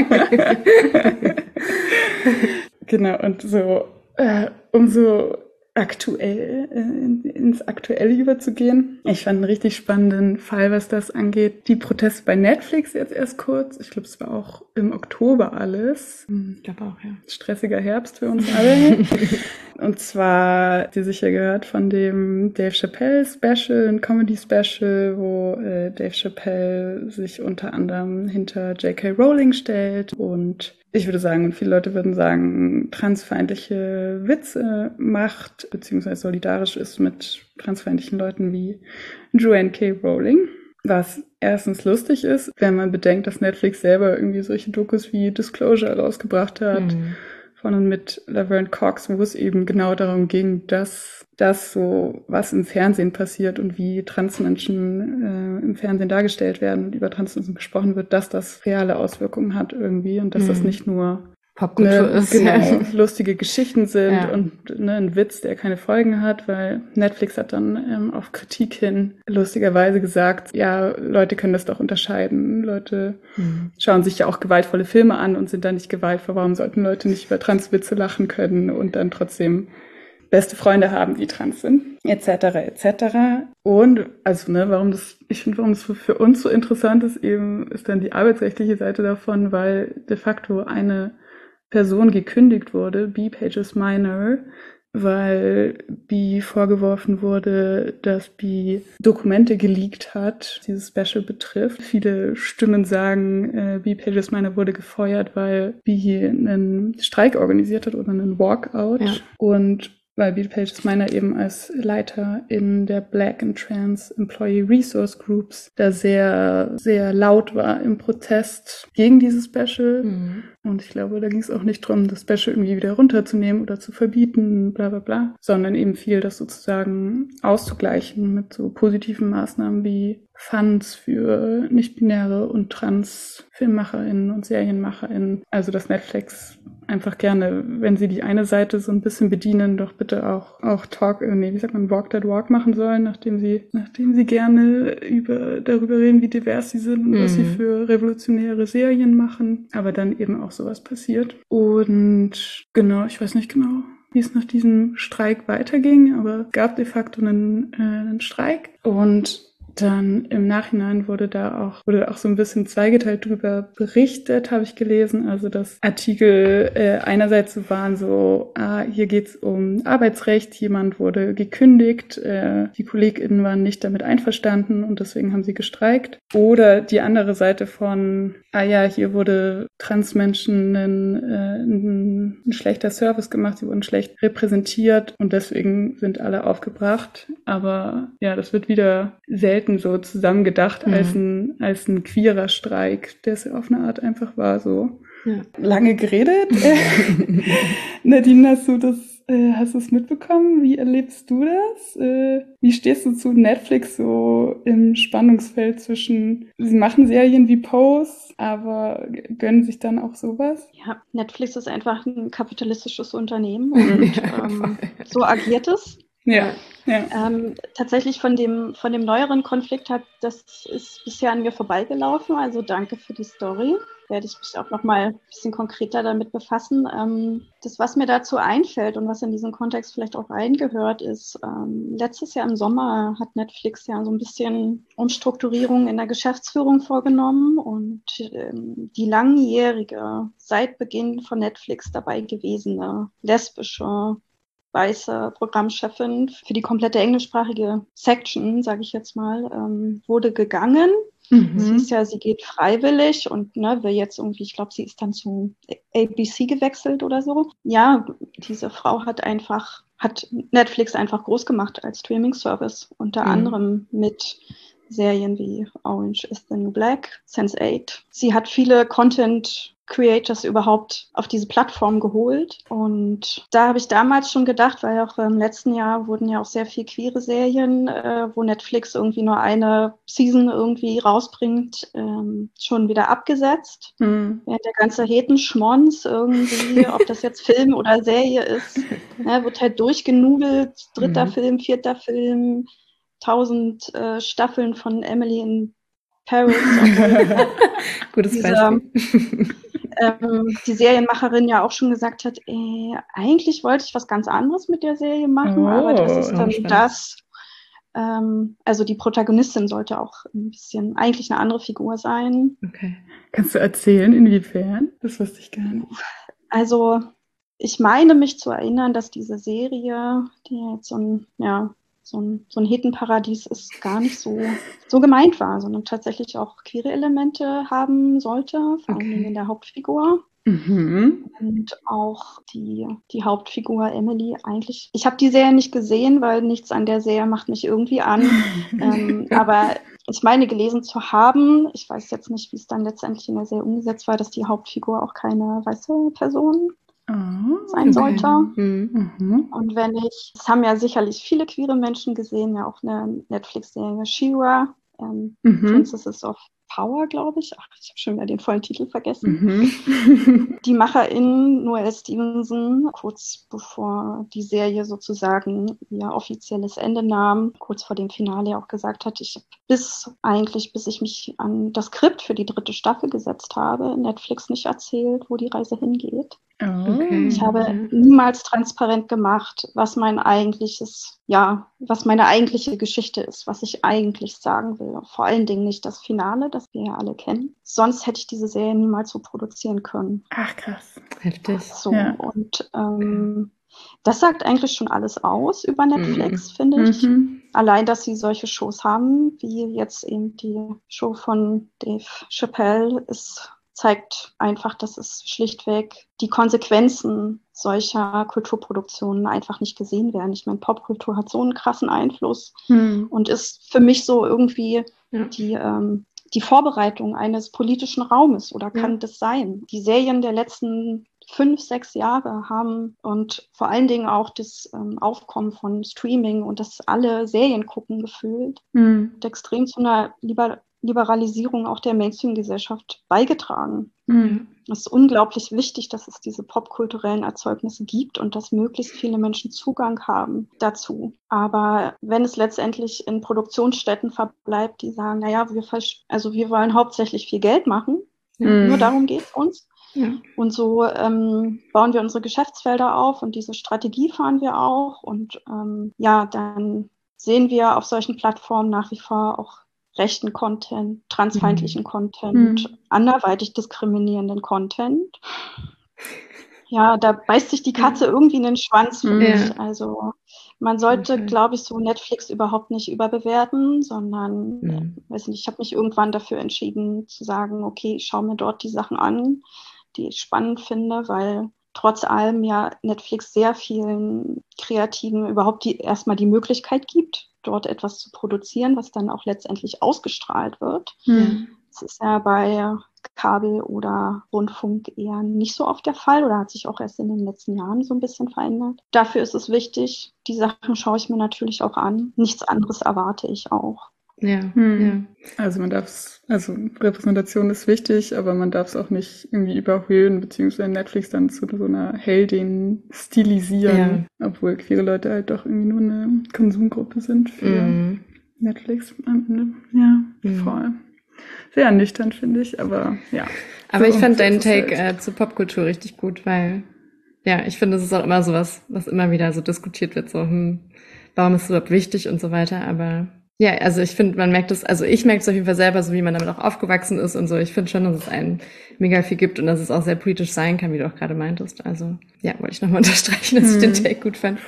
Genau, und so umso aktuell, ins Aktuelle überzugehen. Ich fand einen richtig spannenden Fall, was das angeht. Die Proteste bei Netflix jetzt erst kurz. Ich glaube, es war auch im Oktober alles. Ich glaube auch, ja. Stressiger Herbst für uns alle. Und zwar, habt ihr sicher gehört von dem Dave Chappelle Special, ein Comedy Special, wo Dave Chappelle sich unter anderem hinter J.K. Rowling stellt und ich würde sagen, und viele Leute würden sagen, transfeindliche Witze macht, beziehungsweise solidarisch ist mit transfeindlichen Leuten wie Joanne K. Rowling. Was erstens lustig ist, wenn man bedenkt, dass Netflix selber irgendwie solche Dokus wie Disclosure rausgebracht hat. Von und mit Laverne Cox, wo es eben genau darum ging, dass das so, was im Fernsehen passiert und wie Transmenschen im Fernsehen dargestellt werden und über Transmenschen gesprochen wird, dass das reale Auswirkungen hat irgendwie und dass das nicht nur Popkultur ist. Genau, lustige Geschichten sind und ein Witz, der keine Folgen hat, weil Netflix hat dann auf Kritik hin lustigerweise gesagt, ja, Leute können das doch unterscheiden. Leute schauen sich ja auch gewaltvolle Filme an und sind da nicht gewaltvoll. Warum sollten Leute nicht über Transwitze lachen können und dann trotzdem beste Freunde haben, die trans sind, etc., etc. Und, also, warum das für uns so interessant ist, eben, ist dann die arbeitsrechtliche Seite davon, weil de facto eine Person gekündigt wurde, B. Pages Minor, weil B vorgeworfen wurde, dass B Dokumente geleakt hat, dieses Special betrifft. Viele Stimmen sagen, B. Pages Minor wurde gefeuert, weil B einen Streik organisiert hat oder einen Walkout. Ja. Und weil B. Pages Minor eben als Leiter in der Black and Trans Employee Resource Groups da sehr, sehr laut war im Protest gegen dieses Special. Und ich glaube, da ging es auch nicht darum, das Special irgendwie wieder runterzunehmen oder zu verbieten, bla bla bla, sondern eben viel das sozusagen auszugleichen mit so positiven Maßnahmen wie Funds für nicht-binäre und Trans-FilmmacherInnen und SerienmacherInnen. Also dass Netflix einfach gerne, wenn sie die eine Seite so ein bisschen bedienen, doch bitte auch Walk That Walk machen sollen, nachdem sie gerne darüber reden, wie divers sie sind und was sie für revolutionäre Serien machen, aber dann eben auch sowas passiert. Und genau, ich weiß nicht genau, wie es nach diesem Streik weiterging, aber es gab de facto einen Streik und dann im Nachhinein wurde auch so ein bisschen zweigeteilt drüber berichtet, habe ich gelesen. Also dass Artikel einerseits so waren so, hier geht's um Arbeitsrecht, jemand wurde gekündigt, die KollegInnen waren nicht damit einverstanden und deswegen haben sie gestreikt. Oder die andere Seite von, hier wurde Transmenschen ein schlechter Service gemacht, sie wurden schlecht repräsentiert und deswegen sind alle aufgebracht. Aber ja, das wird wieder selten so zusammengedacht als ein queerer Streik, der es auf eine Art einfach war so. Ja. Lange geredet. Nadine, hast du es mitbekommen? Wie erlebst du das? Wie stehst du zu Netflix so im Spannungsfeld zwischen, sie machen Serien wie Pose, aber gönnen sich dann auch sowas? Ja, Netflix ist einfach ein kapitalistisches Unternehmen und so agiert es. Ja. Tatsächlich von dem neueren Konflikt das ist bisher an mir vorbeigelaufen, also danke für die Story. Werde ich mich auch noch mal ein bisschen konkreter damit befassen. Das, was mir dazu einfällt und was in diesen Kontext vielleicht auch reingehört, ist, letztes Jahr im Sommer hat Netflix ja so ein bisschen Umstrukturierung in der Geschäftsführung vorgenommen und die langjährige, seit Beginn von Netflix dabei gewesene lesbische weiße Programmchefin für die komplette englischsprachige Section, sage ich jetzt mal, wurde gegangen. Es hieß ja, sie geht freiwillig und will jetzt irgendwie, ich glaube, sie ist dann zu ABC gewechselt oder so. Ja, diese Frau hat Netflix einfach groß gemacht als Streaming-Service, unter anderem mit Serien wie Orange is the New Black, Sense8. Sie hat viele Content-Creators überhaupt auf diese Plattform geholt. Und da habe ich damals schon gedacht, weil auch im letzten Jahr wurden ja auch sehr viel queere Serien, wo Netflix irgendwie nur eine Season irgendwie rausbringt, schon wieder abgesetzt. Während der ganze Hetenschmonz irgendwie, ob das jetzt Film oder Serie ist, wird halt durchgenudelt, 3. Film, 4. Film, 1000 Staffeln von Emily in Paris. Gutes diese, Beispiel. Die Serienmacherin ja auch schon gesagt hat, eigentlich wollte ich was ganz anderes mit der Serie machen, aber das ist dann spannend. das. Also die Protagonistin sollte auch ein bisschen eigentlich eine andere Figur sein. Okay. Kannst du erzählen, inwiefern? Das wusste ich gar nicht. Also ich meine mich zu erinnern, dass diese Serie, die jetzt so ein Hetenparadies ist, gar nicht so gemeint war, sondern tatsächlich auch queere Elemente haben sollte, vor allen Dingen in der Hauptfigur. Mhm. Und auch die Hauptfigur Emily eigentlich. Ich habe die Serie nicht gesehen, weil nichts an der Serie macht mich irgendwie an. Aber ich meine gelesen zu haben, ich weiß jetzt nicht, wie es dann letztendlich in der Serie umgesetzt war, dass die Hauptfigur auch keine weiße Person sein sollte. Mhm. Und es haben ja sicherlich viele queere Menschen gesehen, ja auch eine Netflix-Serie She-Ra, Princesses of Power, glaube ich. Ach, ich habe schon wieder den vollen Titel vergessen. Die Macherin Noelle Stevenson, kurz bevor die Serie sozusagen ihr offizielles Ende nahm, kurz vor dem Finale auch gesagt hat, ich habe bis ich mich an das Skript für die 3. Staffel gesetzt habe, Netflix nicht erzählt, wo die Reise hingeht. Okay. Ich habe niemals transparent gemacht, was meine eigentliche Geschichte ist, was ich eigentlich sagen will. Vor allen Dingen nicht das Finale, das wir ja alle kennen. Sonst hätte ich diese Serie niemals so produzieren können. Ach, krass. Heftig. So, ja. Und das sagt eigentlich schon alles aus über Netflix, finde ich. Allein, dass sie solche Shows haben, wie jetzt eben die Show von Dave Chappelle, zeigt einfach, dass es schlichtweg die Konsequenzen solcher Kulturproduktionen einfach nicht gesehen werden. Ich meine, Popkultur hat so einen krassen Einfluss und ist für mich so irgendwie die Vorbereitung eines politischen Raumes oder kann das sein? Die Serien der letzten 5, 6 Jahre haben und vor allen Dingen auch das Aufkommen von Streaming und das alle Serien gucken gefühlt und extrem zu einer Liberalisierung auch der Mainstream-Gesellschaft beigetragen. Es ist unglaublich wichtig, dass es diese popkulturellen Erzeugnisse gibt und dass möglichst viele Menschen Zugang haben dazu. Aber wenn es letztendlich in Produktionsstätten verbleibt, die sagen, naja, wir wollen hauptsächlich viel Geld machen, nur darum geht es uns. Ja. Und so bauen wir unsere Geschäftsfelder auf und diese Strategie fahren wir auch. Und dann sehen wir auf solchen Plattformen nach wie vor auch rechten Content, transfeindlichen Content, anderweitig diskriminierenden Content. Ja, da beißt sich die Katze irgendwie in den Schwanz, finde ich. Also man sollte, glaube ich, so Netflix überhaupt nicht überbewerten, sondern, weiß nicht, ich habe mich irgendwann dafür entschieden zu sagen, okay, ich schaue mir dort die Sachen an, die ich spannend finde, weil trotz allem ja Netflix sehr vielen Kreativen überhaupt erstmal die Möglichkeit gibt, dort etwas zu produzieren, was dann auch letztendlich ausgestrahlt wird. Das ist ja bei Kabel oder Rundfunk eher nicht so oft der Fall oder hat sich auch erst in den letzten Jahren so ein bisschen verändert. Dafür ist es wichtig, die Sachen schaue ich mir natürlich auch an. Nichts anderes erwarte ich auch. Ja. Also Repräsentation ist wichtig, aber man darf es auch nicht irgendwie überhöhen, beziehungsweise Netflix dann zu so einer Heldin stilisieren, obwohl queere Leute halt doch irgendwie nur eine Konsumgruppe sind für Netflix. Voll. Sehr nüchtern, finde ich, aber ja. Aber ich fand deinen Take zur Popkultur richtig gut, weil ich finde, es ist auch immer sowas, was immer wieder so diskutiert wird, so, warum ist es überhaupt wichtig und so weiter, aber ja, also ich finde, man merkt es, also ich merke es auf jeden Fall selber, so wie man damit auch aufgewachsen ist und so. Ich finde schon, dass es einen mega viel gibt und dass es auch sehr politisch sein kann, wie du auch gerade meintest. Also ja, wollte ich nochmal unterstreichen, dass ich den Take gut fand.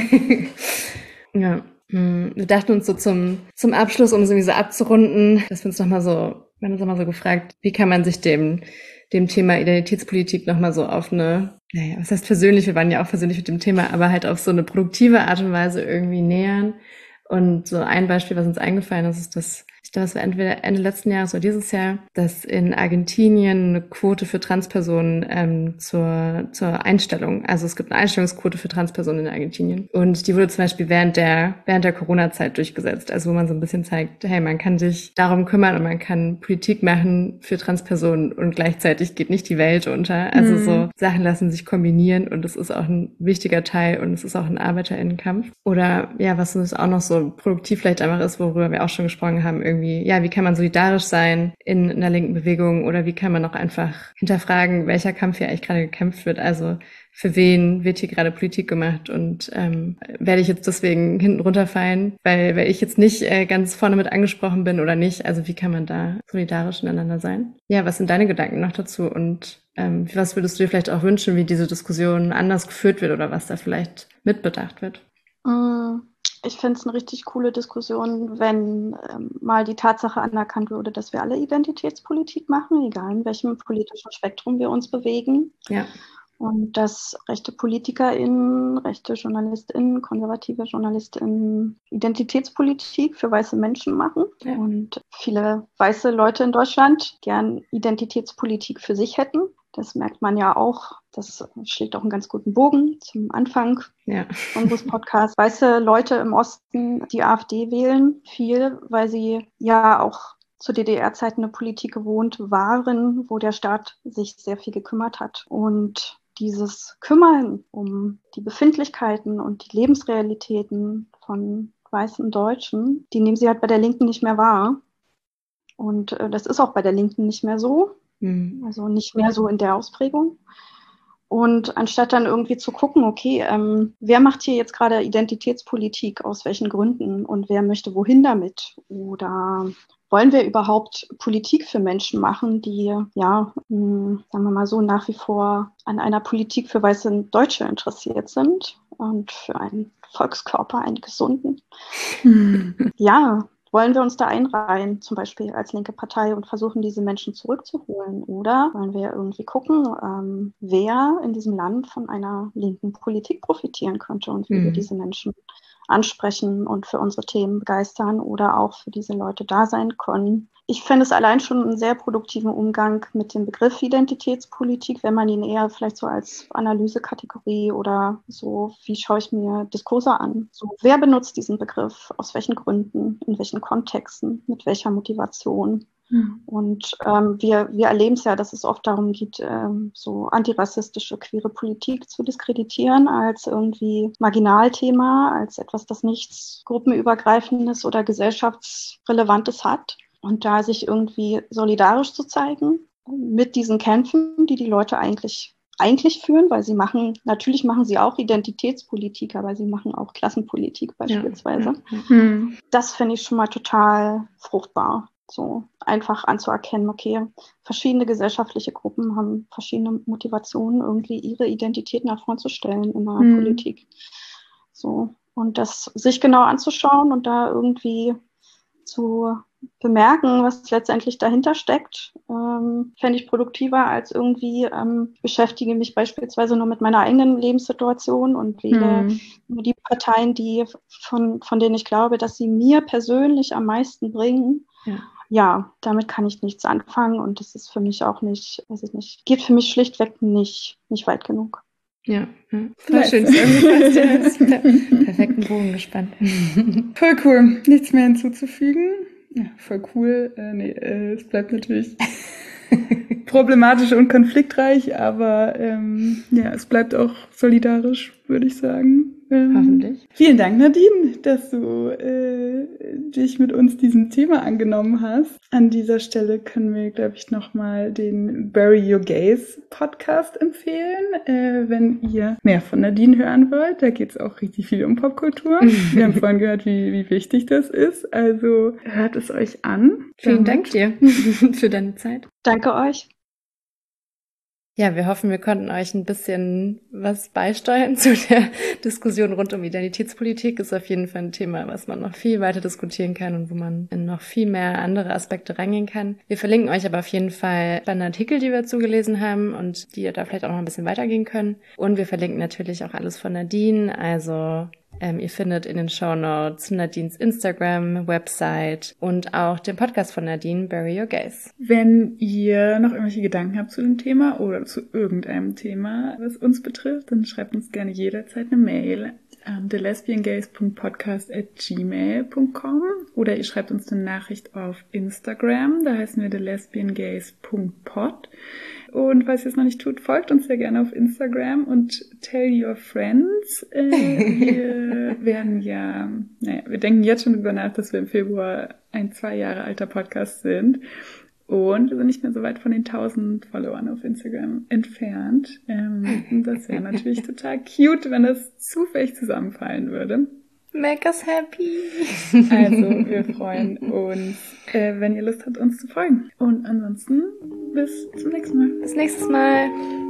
Ja. Wir dachten uns so zum Abschluss, um es irgendwie so abzurunden, dass wir uns wir haben uns nochmal so gefragt, wie kann man sich dem Thema Identitätspolitik nochmal so auf eine, was heißt persönlich, wir waren ja auch persönlich mit dem Thema, aber halt auf so eine produktive Art und Weise irgendwie nähern. Und so ein Beispiel, was uns eingefallen ist, dass ich glaube, es war entweder Ende letzten Jahres oder dieses Jahr, dass in Argentinien eine Quote für Transpersonen zur Einstellung, also es gibt eine Einstellungsquote für Transpersonen in Argentinien. Und die wurde zum Beispiel während der Corona-Zeit durchgesetzt, also wo man so ein bisschen zeigt, hey, man kann sich darum kümmern und man kann Politik machen für Transpersonen und gleichzeitig geht nicht die Welt unter. Also so Sachen lassen sich kombinieren und es ist auch ein wichtiger Teil und es ist auch ein ArbeiterInnenkampf. Oder ja, was uns auch noch so genauso produktiv vielleicht einfach ist, worüber wir auch schon gesprochen haben, irgendwie, ja, wie kann man solidarisch sein in einer linken Bewegung oder wie kann man auch einfach hinterfragen, welcher Kampf hier eigentlich gerade gekämpft wird, also für wen wird hier gerade Politik gemacht und werde ich jetzt deswegen hinten runterfallen, weil ich jetzt nicht ganz vorne mit angesprochen bin oder nicht, also wie kann man da solidarisch ineinander sein? Ja, was sind deine Gedanken noch dazu und was würdest du dir vielleicht auch wünschen, wie diese Diskussion anders geführt wird oder was da vielleicht mitbedacht wird? Ich finde es eine richtig coole Diskussion, wenn mal die Tatsache anerkannt würde, dass wir alle Identitätspolitik machen, egal in welchem politischen Spektrum wir uns bewegen. Ja. Und dass rechte PolitikerInnen, rechte JournalistInnen, konservative JournalistInnen Identitätspolitik für weiße Menschen machen. Ja. Und viele weiße Leute in Deutschland gern Identitätspolitik für sich hätten. Das merkt man ja auch. Das schlägt auch einen ganz guten Bogen zum Anfang unseres Podcasts. Weiße Leute im Osten, die AfD wählen, viel, weil sie ja auch zu DDR-Zeiten eine Politik gewohnt waren, wo der Staat sich sehr viel gekümmert hat. Und dieses Kümmern um die Befindlichkeiten und die Lebensrealitäten von weißen Deutschen, die nehmen sie halt bei der Linken nicht mehr wahr. Und das ist auch bei der Linken nicht mehr so. Also nicht mehr so in der Ausprägung. Und anstatt dann irgendwie zu gucken, okay, wer macht hier jetzt gerade Identitätspolitik, aus welchen Gründen und wer möchte wohin damit? Oder wollen wir überhaupt Politik für Menschen machen, die, ja, sagen wir mal so, nach wie vor an einer Politik für weiße Deutsche interessiert sind und für einen Volkskörper, einen gesunden? Ja. Wollen wir uns da einreihen, zum Beispiel als linke Partei und versuchen, diese Menschen zurückzuholen? Oder wollen wir irgendwie gucken, wer in diesem Land von einer linken Politik profitieren könnte und wie wir diese Menschen ansprechen und für unsere Themen begeistern oder auch für diese Leute da sein können? Ich fände es allein schon einen sehr produktiven Umgang mit dem Begriff Identitätspolitik, wenn man ihn eher vielleicht so als Analysekategorie oder so, wie schaue ich mir Diskurse an? So, wer benutzt diesen Begriff? Aus welchen Gründen? In welchen Kontexten? Mit welcher Motivation? Und wir erleben es ja, dass es oft darum geht, so antirassistische, queere Politik zu diskreditieren als irgendwie Marginalthema, als etwas, das nichts Gruppenübergreifendes oder Gesellschaftsrelevantes hat. Und da sich irgendwie solidarisch zu zeigen mit diesen Kämpfen, die Leute eigentlich führen, weil natürlich machen sie auch Identitätspolitik, aber sie machen auch Klassenpolitik beispielsweise. Das finde ich schon mal total fruchtbar. So einfach anzuerkennen, okay, verschiedene gesellschaftliche Gruppen haben verschiedene Motivationen, irgendwie ihre Identität nach vorn zu stellen in der Politik. So, und das sich genau anzuschauen und da irgendwie zu bemerken, was letztendlich dahinter steckt, fände ich produktiver als irgendwie beschäftige mich beispielsweise nur mit meiner eigenen Lebenssituation und wähle nur die Parteien, die von denen ich glaube, dass sie mir persönlich am meisten bringen. Ja, damit kann ich nichts anfangen und das ist für mich auch nicht, weiß ich nicht, geht für mich schlichtweg nicht weit genug. Ja, voll schön. Perfekten Bogen gespannt. Voll cool. Nichts mehr hinzuzufügen. Ja, voll cool. Es bleibt natürlich problematisch und konfliktreich, aber es bleibt auch solidarisch, würde ich sagen. Hoffentlich. Vielen Dank, Nadine, dass du dich mit uns diesem Thema angenommen hast. An dieser Stelle können wir, glaube ich, nochmal den Bury Your Gays Podcast empfehlen, wenn ihr mehr von Nadine hören wollt. Da geht es auch richtig viel um Popkultur. Wir haben vorhin gehört, wie wichtig das ist. Also hört es euch an. Vielen Dank dir für deine Zeit. Danke euch. Ja, wir hoffen, wir konnten euch ein bisschen was beisteuern zu der Diskussion rund um Identitätspolitik. Ist auf jeden Fall ein Thema, was man noch viel weiter diskutieren kann und wo man in noch viel mehr andere Aspekte reingehen kann. Wir verlinken euch aber auf jeden Fall spannende Artikel, die wir zugelesen haben und die ihr da vielleicht auch noch ein bisschen weitergehen können. Und wir verlinken natürlich auch alles von Nadine, also ihr findet in den Shownotes Nadines Instagram, Website und auch den Podcast von Nadine, Bury Your Gays. Wenn ihr noch irgendwelche Gedanken habt zu dem Thema oder zu irgendeinem Thema, was uns betrifft, dann schreibt uns gerne jederzeit eine Mail an thelesbiangays.podcast@gmail.com oder ihr schreibt uns eine Nachricht auf Instagram, da heißen wir thelesbiangays.pod. Und falls ihr es noch nicht tut, folgt uns sehr gerne auf Instagram und tell your friends. Wir werden wir denken jetzt schon darüber nach, dass wir im Februar ein 2 Jahre alter Podcast sind. Und wir sind nicht mehr so weit von den 1000 Followern auf Instagram entfernt. Das wäre natürlich total cute, wenn das zufällig zusammenfallen würde. Make us happy. Also, wir freuen uns, wenn ihr Lust habt, uns zu folgen. Und ansonsten bis zum nächsten Mal. Bis nächstes Mal.